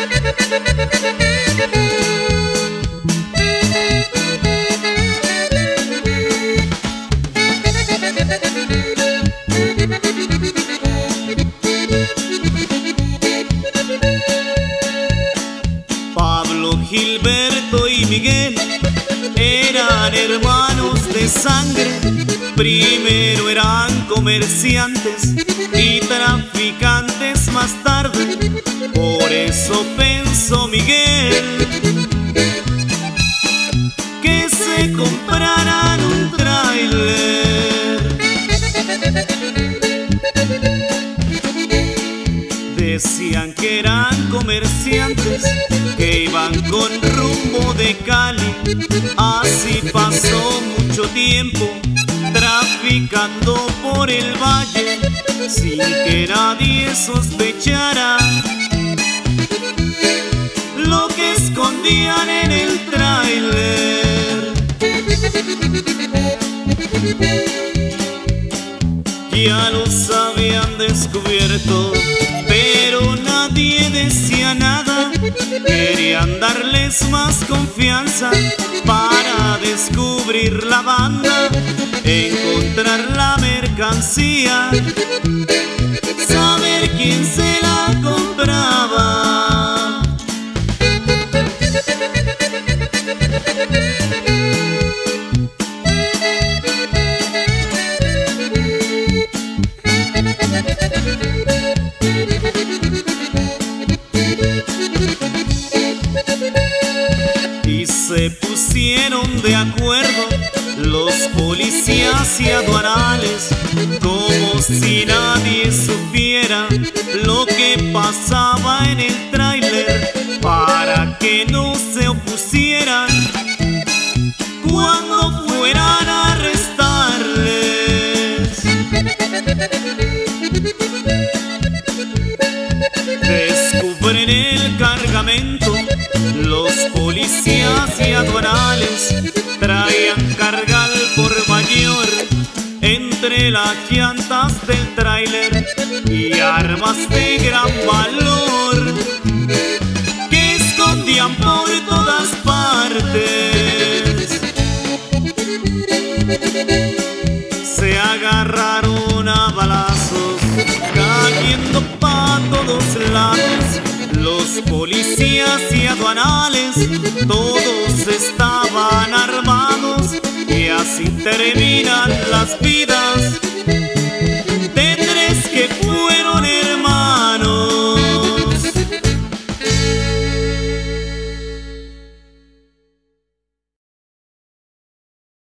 Pablo, Gilberto y Miguel eran hermanos de sangre. Primero eran comerciantes y traficantes más tarde. Por eso pensó Miguel que se compraran un tráiler. Decían que eran comerciantes que iban con rumbo de Cali. Así pasó mucho tiempo traficando por el valle sin que nadie sospechara lo que escondían en el tráiler. Ya los habían descubierto, pero nadie decía nada. Querían darles más confianza para descubrir la banda, encontrar la mercancía, saber quién se la compraba. Y se pusieron de acuerdo los policías y aduanales, como si nadie supiera lo que pasaba en el tráiler, para que no se opusieran cuando fueran a arrestarles. Descubren el cargamento. Los policías y aduanales traían carga al por mayor entre las llantas del tráiler y armas de gran valor que escondían por todas partes. Se agarraron a balazos, cayendo pa' todos lados. Los policías y aduanales todos estaban armados, y así terminan las vidas